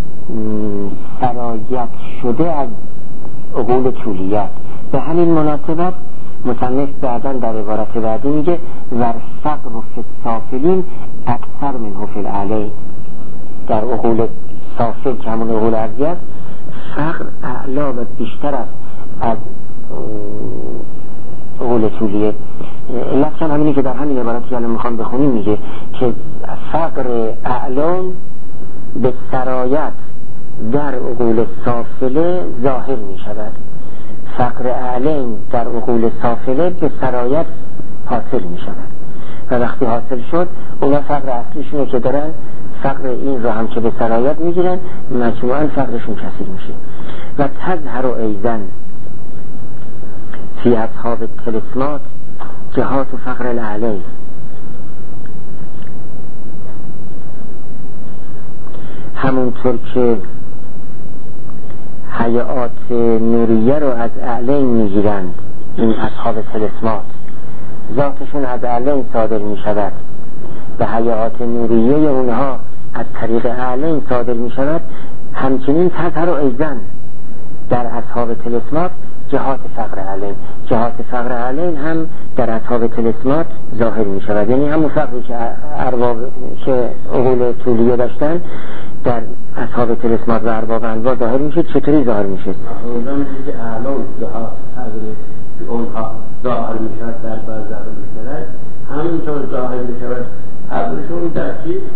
سرایت شده از عقول طولیت. به همین مناسبت مصنف بعداً در عبارت بعدی میگه ورفقر فی السافلین اکثر منه فی العلی. در عقول سافل که همون عقول ارضیه است فقر اعلا و بیشتر است از عقول طولیه. علت هم همینه که در همین عبارتی که الان میخوام بخونیم میگه که فقر اعلام به سرایت در عقول سافله ظاهر میشود، فقر اعلام در عقول سافله به سرایت حاصل میشود و وقتی حاصل شد اونا فقر اصلیشونه که دارن فقر این رو هم که به سرایت میگیرن مجموعاً فقرشون کثیر میشه. و تظهر ایضاً فی اصحاب الطلسمات جهات و فقر العلی. همونطور که حیات نوریه رو از اعلین میگیرند، این اصحاب طلسمات ذاتشون از اعلین صادر میشود و حیات نوریه اونها از طریق اعلین صادر میشود، همچنین تظهر ایضاً در اصحاب طلسمات جهات فقر علین. جهات فقر علین هم در اصحاب طلسمات ظاهر می شود، یعنی همون فقری که ارباب که عقول طولیه داشتن در اصحاب طلسمات و ارباب انواع ظاهر می شد. چطوری ظاهر می شد؟ اونجا می شود که اعلام جهات فقری که اونها ظاهر می شود در برزخ مشترک، همینطور ظاهر می شود فقرشون در چیز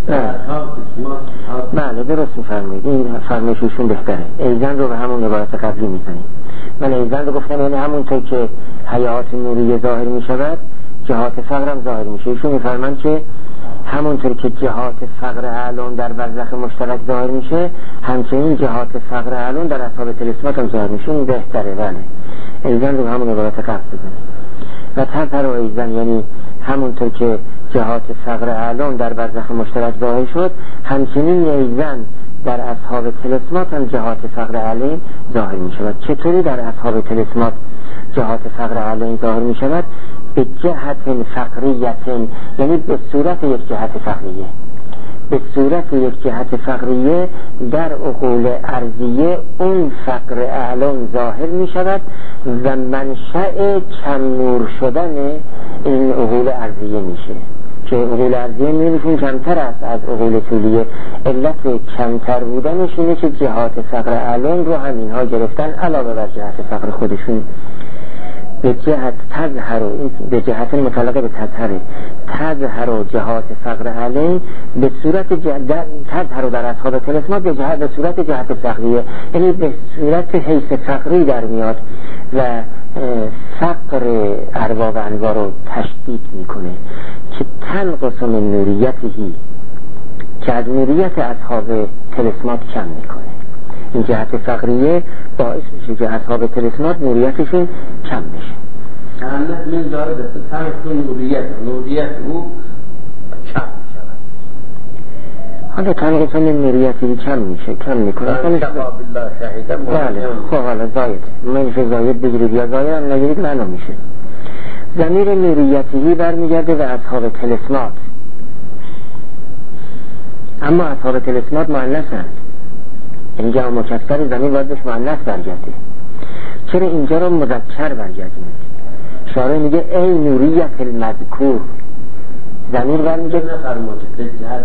بله درست میفرمایید، این فرمایششون بهتره. ایزن رو به همون عبارت قبلی میزنید. من ایزن رو گفتم یعنی همونطور که حیات نوری ظاهر میشود جهات فقر هم ظاهر میشه. ایشون میفرمایند که همونطور که جهات فقر اعلان در برزخ مشترک ظاهر میشه همچنین جهات فقر اعلان در اصحاب تلسمات هم ظاهر میشه. این بهتره. بله ایزن رو به همون عبارت قبل بزنید. و تظهر و ایزن یعنی همونطور که جهات فقر اعلان در برزخ مشترک ظاهر شد همچنین ایزن در اصحاب تلسمات هم جهات فقر اعلان ظاهر می شود. چطوری در اصحاب تلسمات جهات فقر اعلان ظاهر می شود؟ به جهت فقریت، یعنی به صورت یک جهت فقریه. به صورت یک جهت فقریه در عقول ارضیه اون فقر اعلان ظاهر می شود و منشأ کم نور شدن این عقول ارضیه میشه که عقول ارضیه نورشون کمتر است از عقول طولیه. علت کمتر بودنش اینه که جهات فقر اعلان رو همینها گرفتن علاوه بر جهت فقر خودشون. به جهت تظهر، به جهت مطلقه به تظهر جهات فقر اعلان به صورت تظهر در اصحاب تلسمات به صورت جهت فقریه، یعنی به صورت حیث فقری در میاد و فقر ارباب انواع رو تشدید میکنه که تنقص من نوریتهی، که از نوریت اصحاب تلسمات کم میکنه. این جهت فقریه باعث میشه که اصحاب تلسمات نوریتشون کم میشه. تنقص من داره به تنقص نوریت او کم میشه. حالا تنقص من نوریتی کم میشه، کم میکنه. بله خب حالا زاید منش زاید بگیرید یا زاید هم نگیرید معنا میشه. ضمیر نوریتی برمیگرده به اصحاب تلسمات، اما اصحاب تلسمات مؤنثن، یعنی جمع مکسر ضمیر باید بهش مؤنث برگرده. چرا اینجا رو مذکر برگردونید؟ شارع میگه ای نوریت المذکور، ضمیر برمیگرده نفرماده به جهت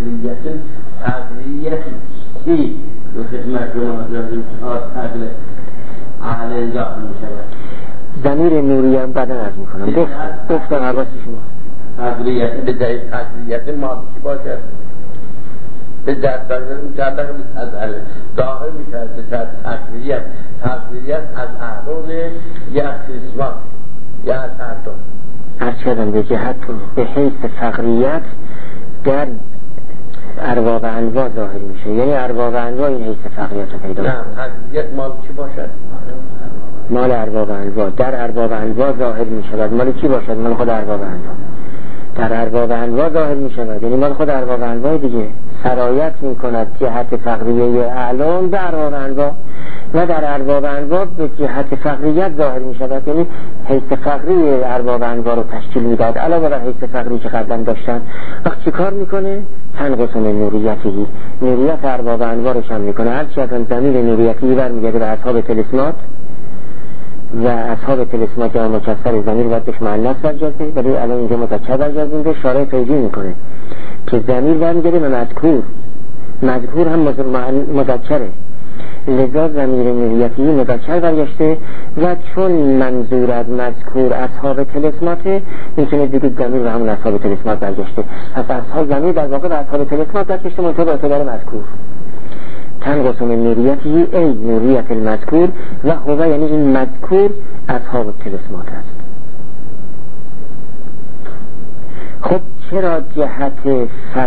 تقلیتی رو خدمت تقلیل اهل ظاهر میشود. ضمیر نوریه بعدا عرض میکنم. گفتم حواس شما تقلیت به جای تقلیت مالکی باشه به جهت متعلق به تظهر ظاهر میشود. به جهت تقلیت از اعلان یا تلسمات یا از اردم هر چقدر به جهت به حیث فقریت در ارباب انواع ظاهر میشه، یعنی ارباب انواع این حیث فقریت رو پیدا کنه. نه فقریت مال چی باشد؟ مال ارباب انواع در ارباب انواع ظاهر میشود. مال کی باشد؟ مال خود ارباب انواع در ارباب انواع ظاهر میشود، یعنی مال خود ارباب انواع دیگه. سرایت میکند جهت فقریه اعلان به ارباب انواع و در ارباب انواع به جهت فقریت ظاهر میشود، یعنی حیث فقری ارباب انواع رو تشکیل میداد علاوه بر حیث فقری که قبلا داشتن. وقت چی کار میکنه؟ تنقص من نوریتی، نوریت ارباب انواع رو کم میکنه. هرچی از ضمیر نوریتی برمیگرده به اصحاب تلسمات و اصحاب تلسمات جمع مکسر ضمیر باید بهش مؤنث برگرده، ولی الان اینجا مذکر برگردونده. شارع توجیه میکنه که ضمیر برمیگرده به مذکور هم مذکره، لذا ضمیر نوریتی مذکر برگشته و چون منظور از مذکور اصحاب تلسماته میتونه بگید ضمیر به همون اصحاب تلسمات برگشته. پس اصحاب ضمیر در واقع به اصحاب تلسمات برگشته منطقه به اعتبار مذکور. تنقص من نوریتی ای نوریت المذکور و هو یعنی این مذکور اصحاب تلسمات است. خب چرا جهت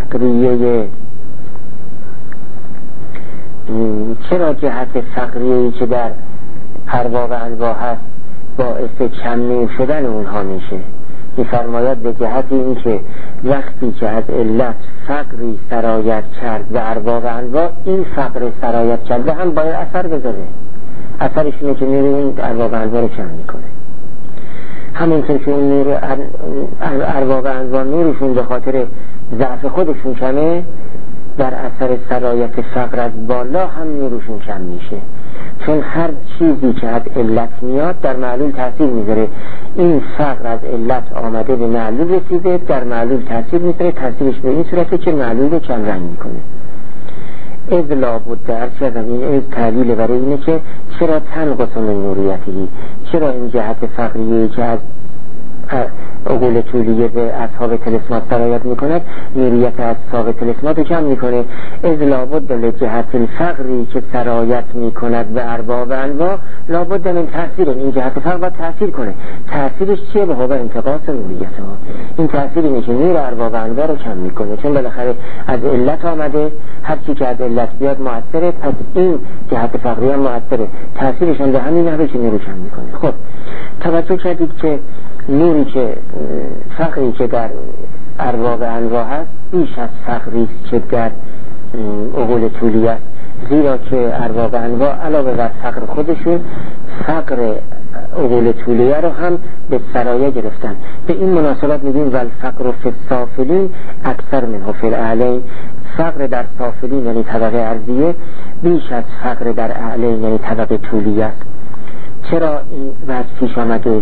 فقریه‌ای که در ارباب انواع هست باعث کم نور شدن اونها میشه؟ می‌فرماید به جهت این که وقتی که از علت فقری سرایت کرد به ارباب انواع، این فقر سرایت کرده هم باید اثر بذاره. اثرش اینه که نور این ارباب انواع رو کم میکنه. همونطور که اون نور ارباب انواع نورشون به خاطر ضعف خودشون کمه، در اثر سرایت فقر از بالا هم نورشون کم میشه، چون هر چیزی که از علت میاد در معلول تاثیر میذاره. این فقر از علت آمده به معلول رسیده، در معلول تاثیر میذاره، تاثیرش به این صورته که معلول رو کم رنگ میکنه. اذ لابد در چیزم این از تعلیل برای اینه که چرا تنقص من نوریتی، چرا این جهت فقریه‌ای که از عقول طولیه به اصحاب طلسمات سرایت میکند، نوریت اصحاب طلسمات رو کم میکنه. از لابد لجهت الفقری که سرایت میکند به ارباب انواع لابد من تأثیر، این جهت فقر باید تأثیر کنه. تأثیرش چیه؟ به هو انتقاص نوریت ها. این تأثیر اینه که نور ارباب انواع رو کم میکنه، چون بالاخره از علت آمده، هر چی که از علت بیاد مؤثره، پس این جهت فقری هم مؤثره، تأثیرش هم به همین نحوه که نور رو کم میکنه. خب توجه کردید که نوری که فقری که در ارباب انواع هست بیش از فقری که در عقول طولیه است، زیرا که ارباب انواع علاوه بر فقر خودشون فقر عقول طولیه رو هم به سرایه گرفتن. به این مناسبت میگیم والفقر فی السافلین اکثر منه فی الاعلین. فقر در سافلین یعنی طبقه ارضیه بیش از فقر در اعلین یعنی طبقه طولیه است. چرا این وضع پیش آمده؟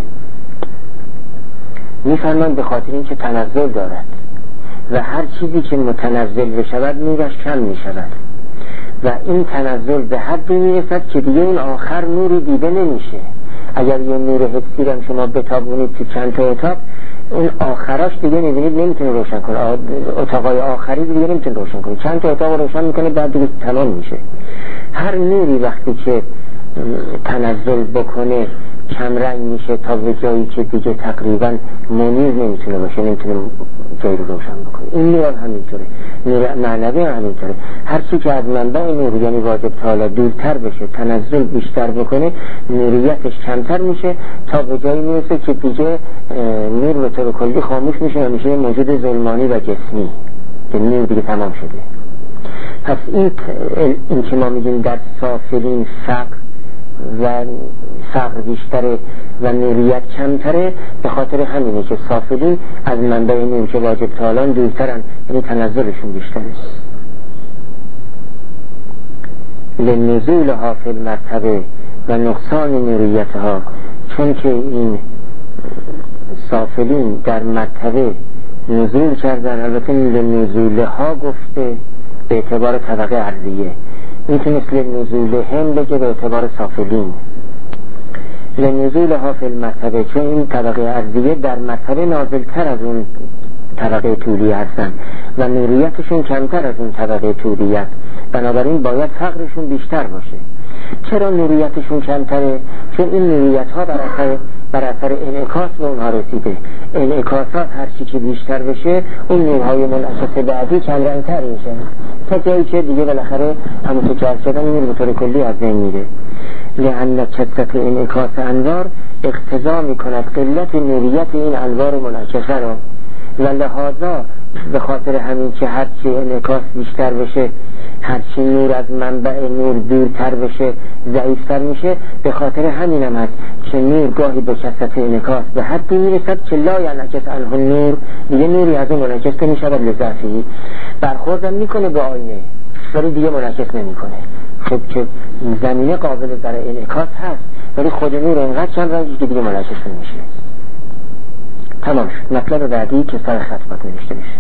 میفرمان به خاطر اینکه تنزل دارد و هر چیزی که متنزل بشود نورش کم میشود و این تنزل به حدی میرسد که دیگه اون آخر نوری دیده نمیشه. اگر یه نور حسی رو شما بتابونید تو چند تا اتاق، اون آخراش دیگه میبینید نمیتونه روشن کنه، اتاقای آخری دیگه نمیتونه روشن کنه، چند تا اتاق روشن میکنه بعد دیگه تمام میشه. هر نوری وقتی که تنزل بکنه کمرنگ میشه تا به جایی که دیگه تقریبا منیر نمیتونه باشه، نمیتونه جایی رو روشن بکنه. این نور هم همینطوره، نور معنوی هم همینطوره. هر چی که از منبع نور یعنی واجب تعالی دورتر بشه، تنزل بیشتر بکنه، نوریتش کمتر میشه تا به جایی میرسه که دیگه نور به طور کلی خاموش میشه و میشه موجود ظلمانی و جسمی که نور دیگه تمام شده. پس این که ما میگیم در سافلین فقر و فقر بیشتره و نوریت کمتره، به خاطر همینه که سافلین از منبع نور که واجب تعالی دورترن، یعنی تنزلشون بیشتره. لنزولها فی المرتبه و نقصان نوریتها، چون که این سافلین در مرتبه نزول کردن، البته لنزولها گفته به اعتبار طبقه ارضیه، میتونست لنزول هم بگه به اعتبار سافلین. لنزولها فی المرتبه، چون این طبقه ارضیه در مرتبه نازلتر از اون طبقه طولیه هستن و نوریتشون کمتر از اون طبقه طولیه است، بنابراین باید فقرشون بیشتر باشه. چرا نوریتشون کمتره؟ چون این نوریت ها بر اثر انعکاس به اونها رسیده. انعکاسات هر چی که بیشتر بشه اون نورهای منعکس بعدی کم رنگتر میشه تا جایی که دیگه بالاخره همونطور که عرض کردم نور به طور کلی از بین میره. لأن کثرت انعکاس انوار اقتضا میکند قلت نوریت این انوار منعکسه رو، و لحاظا به خاطر همین که هرچی انعکاس بیشتر بشه، هرچی نور از منبع نور دورتر بشه ضعیفتر میشه. به خاطر همین هم هست که نور گاهی به کثرت انعکاس به حدی میرسد که لا ینعکس عنه نور، دیگه نوری از اون منعکس نمیشود لضعفی. برخوردم میکنه به آینه ولی دیگه منعکس نمیکنه. خب که زمینه قابل برای انعکاس هست ولی خود نور انقدر کم رنگی که دیگه منعکس نمیشه. تمام شد. مطلب بعدی که سر خط باید نوشته بشه.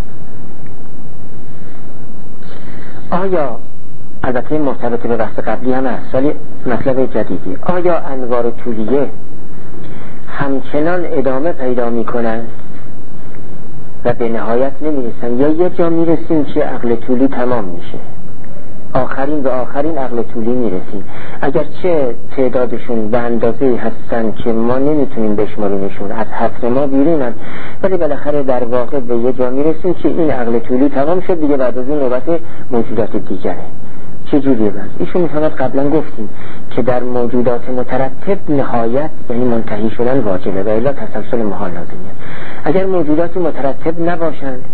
آیا البته مرتبط به بحث قبلی هم هست ولی مطلب جدیدی، آیا انوار طولیه همچنان ادامه پیدا میکنن و به نهایت نمیرسن، یا یه جا میرسیم که عقل طولی تمام میشه، آخرین به آخرین عقل طولی میرسیم؟ اگر چه تعدادشون به اندازه هستن که ما نمیتونیم بشماریمشون، از حصر ما بیرونن، ولی بالاخره در واقع به یه جا میرسیم که این عقل طولی تمام شد دیگه، بعد از این نوبت موجودات دیگره. چه جوریه بس؟ ایشون میتواند قبلا گفتیم که در موجودات مترتب نهایت یعنی منتهی شدن واجبه و الا تسلسل محال لازمیه. اگر موجودات مترتب نباشند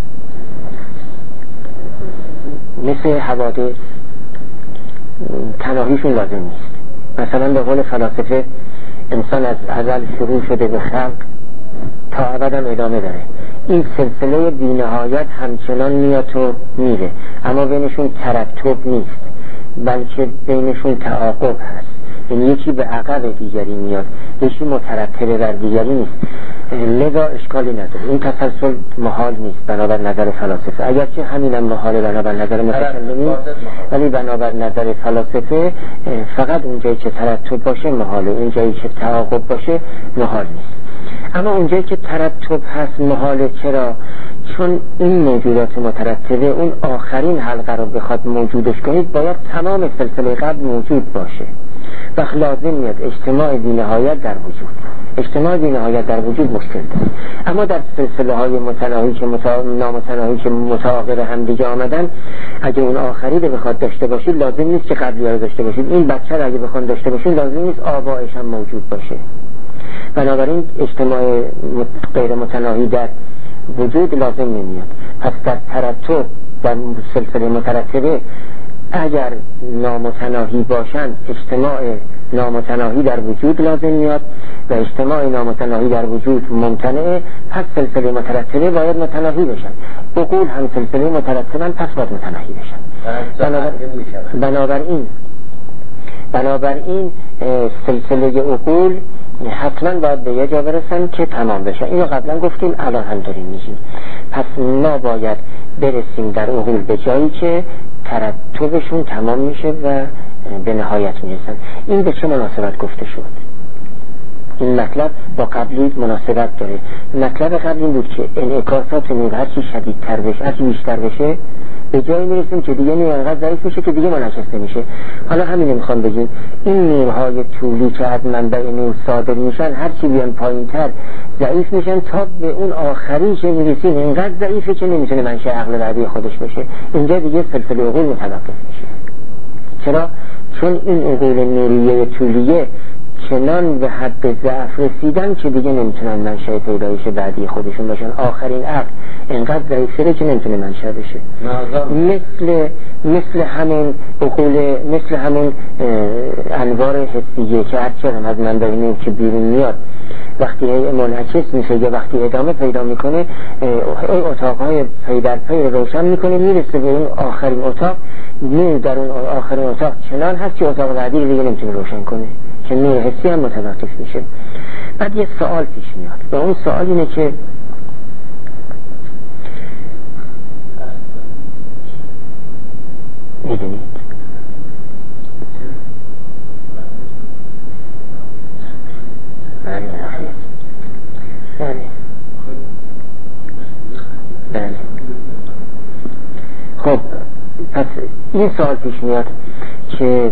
مثل حوادث تناهیشون لازم نیست. مثلا به قول فلاسفه انسان از ازل شروع شده به خلق تا ابدم ادامه داره، این سلسله بی‌نهایت همچنان میاد و میره، اما بینشون ترتب نیست بلکه بینشون تعاقب هست، یعنی یکی به عقب دیگری میاد، یکی مترتبه بر دیگری نیست، لذا اشکالی نداره. این تسلسل محال نیست بنابر نظر فلاسفه، اگرچه همینم محاله بنابر نظر متکلمین، ولی بنابر نظر فلاسفه فقط اونجایی که ترتب باشه محاله، اونجایی که تعاقب باشه محال نیست. اما اونجایی که ترتب هست محاله. چرا؟ چون این موجودات مترتبه اون آخرین حلقه رو بخواد موجودش کنید باید تمام سلسله قبل موجود باشه. وقت لازم میاد اجتماع بی‌نهایت در وجود. اجتماع بی‌نهایت در وجود مشکل داره. اما در سلسله های متناهی که نامتناهی که متعاقب هم دیگه آمدن، اگه اون آخری رو بخواد داشته باشید لازم نیست که قبلی ها رو داشته باشید. این بچه رو اگه بخواد داشته باشید لازم نیست آبایش هم موجود باشه. بنابراین اجتماع غیر متناهی در وجود لازم نمیاد. پس در ترتب در سلسله مترتبه اگر نامتناهی باشن اجتماع نامتناهی در وجود لازم میاد و اجتماع نامتناهی در وجود ممتنعه. پس سلسله مترتبه باید متناهی بشن. عقول هم سلسله مترتبن پس باید متناهی بشن. بنابراین سلسله عقول حتما باید به یه جا برسن که تمام بشن. اینو قبلا گفتیم، الان هم داریم میگیم. پس ما باید برسیم در عقول به جایی که ترتبشون تمام میشه و به نهایت میرسن. این به چه مناسبت گفته شد؟ این مطلب با قبلی مناسبت داره. مطلب قبلی بود که انعکاسات نور هرچی شدیدتر بشه، هرچی بیشتر بشه، به جایی میرسیم که دیگه نور انقدر ضعیف میشه که دیگه منعکس نمیشه. حالا همین میخوام بگیم، این نورهای طولی که از منبع نور صادر میشن هرچی بیان پایینتر ضعیف میشن تا به اون آخری که میرسیم اینقدر ضعیفه که نمیتونه منشأ عقل بعدی خودش بشه. اینجا دیگه سلسله عقول متوقف میشه. چرا؟ چون این عقول نوریه طولیه چنان به حد ضعف رسیدن که دیگه نمیتونن منشأ پیدایش بعدی خودشون باشن. آخرین عقل اینقدر ضعیف شده که نمیتونه منشأ بشه. مثل همون عقول، مثل همون انوار حسیه که هر چقدر از منبع نور که بیرون میاد وقتی منعکس میشه یا وقتی ادامه پیدا میکنه اتاقهای پی در پی روشن میکنه، میرسه به اون آخرین اتاق. نور در اون آخرین اتاق چنان هست که اتاق بعدی دیگه نمیتونه روشن کنه، که نور حسی هم متوقف میشه. بعد یه سوال پیش میاد و اون سوال اینه که میدونید بله. خب پس این سوال پیش میاد که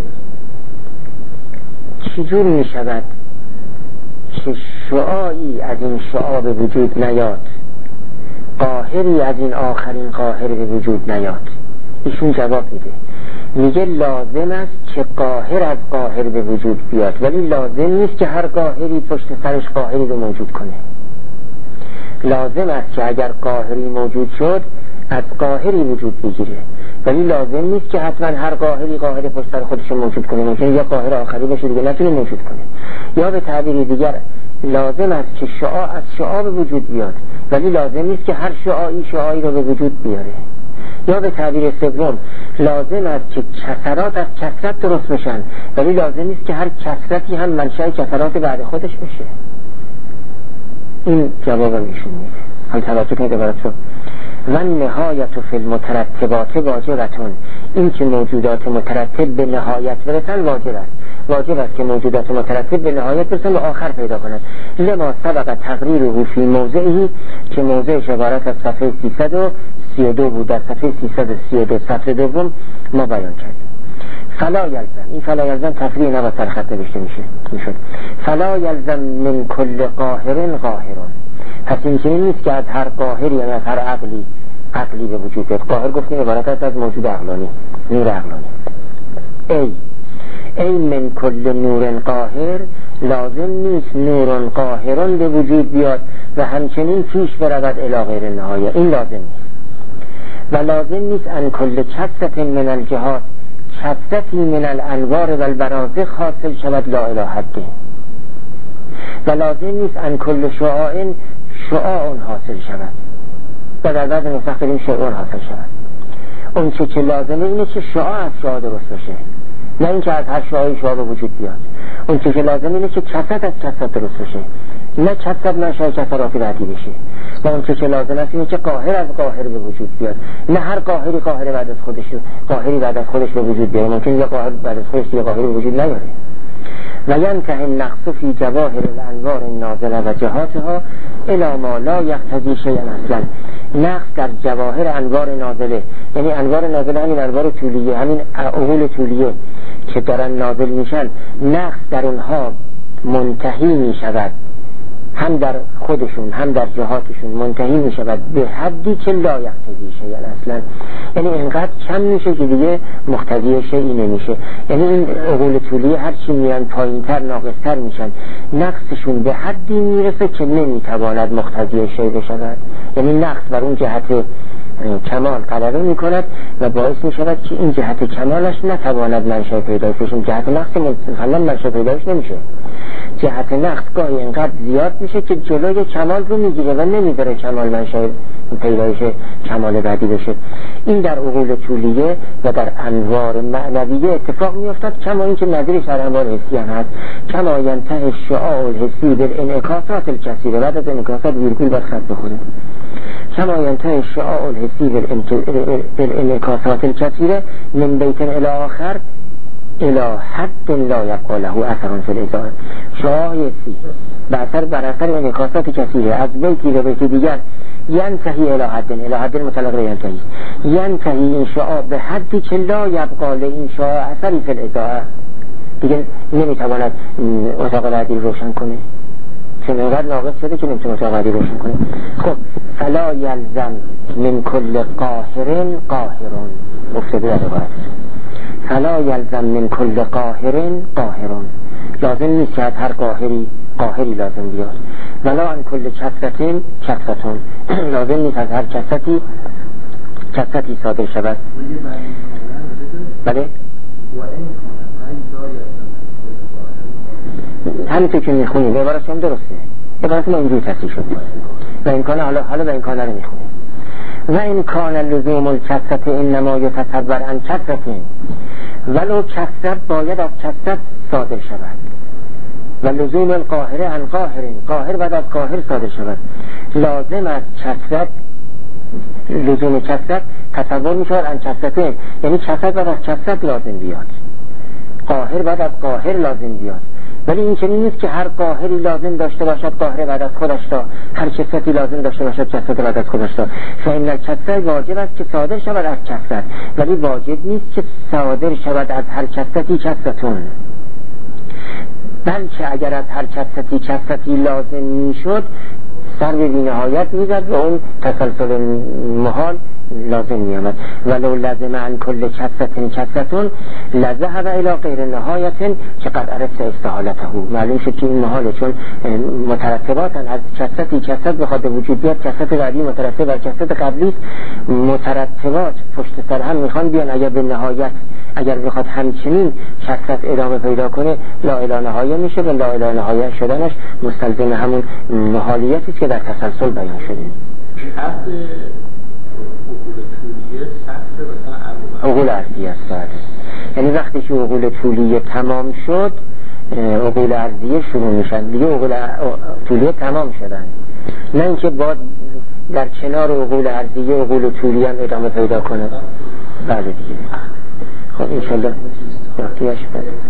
چجور می شود که شعاعی از این شعاع به وجود نیاد، قاهری از این آخرین قاهر به وجود نیاد؟ ایشون جواب میده، میگه لازم است که قاهر از قاهر به وجود بیاد، ولی لازم نیست که هر قاهری پشت سرش قاهری رو موجود کنه. لازم است که اگر قاهری موجود شد از قاهری وجود بگیره، ولی لازم نیست که حتما هر قاهری قاهر پشت سر خودش موجود کنه. ممکنه یا قاهر آخری باشه دیگه نتونه موجود کنه، یا به تعبیر دیگر لازم است که شعاع از شعاع به وجود بیاد، ولی لازم نیست که هر شعاعی رو به وجود بیاره. یا به تعبیر سوم لازم است که کثرات از کثرت درست بشن، ولی لازم نیست که هر کثرتی هم منشأ کثرات بعد خودش بشه. این جواب ایشون میده. حال توجه کنید براتون. و نهایت فی المترتبات واجبتون، این که موجودات مترتب به نهایت برسن واجب است. واجب است که موجودات مترتب به نهایت برسن و آخر پیدا کنند. لما سبق تقریره فی موضعی، که موضعش عبارت از صفحه 332 بود. در صفحه 332 صفحه دوم ما بیان کردیم. فلا یلزم، این فلا یلزم تفریع نباید سر خط نوشته میشد. فلا یلزم من کل قاهر قاهرون، پس این چنین نیست که از هر قاهری یا از هر عقلی به وجود بیاد. قاهر گفتیم عبارت است از موجود عقلانی، نور عقلانی. ای من کل نور قاهر، لازم نیست نور قاهران به وجود بیاد و همچنین پیش برود الی غیر نهایه. این لازم نیست. و لازم نیست ان کل کثرت من الجهات، کثرتی من الانوار و البرازخ حاصل شود لا الی حده. و لازم نیست ان کل شعاع حاصل شود و در بعض نسخ بریم شعاع حاصل شود. اون که لازمه اینه که شعاع از شعاع درست بشه، نه اینکه از هر شعاع به وجود بیاد. اون که لازمه اینه که کثرت از کثرت درست بشه، نه کثرت منشأ کثرات بعدی بشه. و اون که لازم است اینه که قاهر از قاهر به وجود بیاد، نه هر قاهری قاهر بعد از خودش به وجود بیاد. ممکن یه قاهر بعد از خودش یه قاهر به وجود نیاره. و ینتهی النقص فی جواهر الانوار النازله و جهاتها الی ما لا یقتضی شیئا اصلا. نقص در جواهر انوار نازله، یعنی انوار نازله همین انوار طولیه، همین عقول طولیه که دارن نازل میشن، نقص در اونها منتهی میشود، هم در خودشون هم در جهاتشون منتهی میشود به حدی که لا یقتضی شیئا اصلا، یعنی اینقدر کم میشه که دیگه مقتضی شیئی نمیشه. یعنی این عقول طولیه هر چی میان پایینتر ناقصتر میشن، نقصشون به حدی میرسه که نمیتواند مقتضی شیء بشود. یعنی نقص بر اون جهت کمال غلبه میکند و باعث میشود که این جهت کمالش نتواند منشأ پیدایش بشه. جهت نقص مثلا منشأ پیدایش نمیشه، جهت نقص گاهی اینقدر زیاد میشه که جلوی کمال رو میگیره و نمیذاره کمال منشأ پیدایش کمال بعدی بشه. این در عقول طولیه و در انوار معنویه اتفاق میافتد، کما این که نظیرش در انوار حسی هم هست. کما ینتهی الشعاع الحسی بالانعکاسات الکثیره، بعد از انعکاسات ویرگول باید خط بخوره. کما ینتهی الشعاع الحسی بالانعکاسات الکثیره من بیت الی آخر الی حد لا یبقی له اثر فی الاضاءه. شعاع حسی بر اثر انعکاسات کثیره از بیتی به بیت دیگر ینتهی الی حد مطلق ینتهی، ینتهی این شعاع به حدی که لا یبقی له این شعاع اثری فی الاضاءه، دیگه نمیتواند اتاق بعدی روشن کنه، چون اینقدر ناقص شده که نمیتونه اتاق بعدی روشن کنه. خب فلا یلزم من کل قاهر قاهرون، افتاده در عبارت فلا یلزم من کل قاهر، لازم نیست که از هر قاهری لازم بیاد. ولا ان کل کثرتون، لازم نیست از هر کثرتی صادر شود. بله همینطور که میخونیم عبارت هم درسته، عبارت ما اینجور تصحیح شد و این کانه حالا به این کانه رو میخونیم. و این کانه لزوم الکثرت انما یتصور عن کثرتین، ولو کثرت باید از کثرت صادر شود. و لزوم القاهر عن قاهر بعد از قاهر صادر شود. لازم از کثرت، لزوم کثرت تصور میشود عن کثرتین، یعنی کثرت بعد از کثرت لازم بیاد، قاهر بعد از قاهر لازم بیاد. ولی این چنین نیست که هر قاهری لازم داشته باشد قاهر بعد از خودش تا، هر کثرتی لازم داشته باشد کثرت بعد از خودش تا. فإن الکثرت واجب است که صادر شود از کثرت، ولی واجب نیست که صادر شود از هر کثرتی کثرتون، بلکه اگر از هر کثرتی لازم میشد سر به بی‌نهایت میزد و اون تسلسل محال لازم میامد. ولو لازم عن کل کثرتون لذهب الى غیر نهایت که قد عرفت استحالته. معلوم شد که این محاله، چون مترتباتن از کثرت بخواد وجود بیاد، کثرت بعدی مترتب بر کثرت قبلی، مترتبات پشت سر هم میخوان بیان. اگر به نهایت اگر بخواد همچنین کثرت ادامه پیدا کنه لا الی نهایه میشه و لا الی نهایه شدنش مستلزم همون محالیتی است که در تسلسل بیان شده. عقول عرضیه است. یعنی وقتی که عقول طولیه تمام شد عقول عرضیه شروع میشن دیگه. عقول طولیه تمام شدن، نه اینکه باز در کنار عقول عرضیه عقول طولیه هم ادامه پیدا کنه. بله دیگه. خب انشالله وقتیش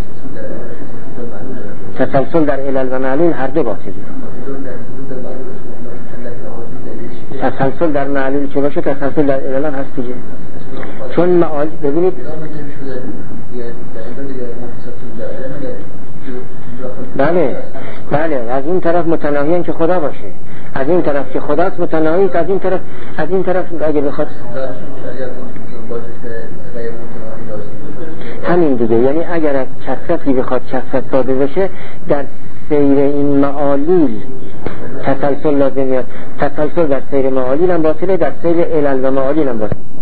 تسلسل در علل و معلول هر دو باطلی. تسلسل در معلول که باشه تسلسل در علل هم هست دیگه. چون معال ببینید بله از این طرف متناهیان که خدا باشه، از این طرف که خداست متناهی است، از این طرف اگه بخواد همین دیگه. یعنی اگر از کثرتی بخواد کثرت صادر بشه در سیر این معالیل تسلسل لازم میاد. تسلسل در سیر معالیل هم باطله، در سیر علل و معالیل هم باطله.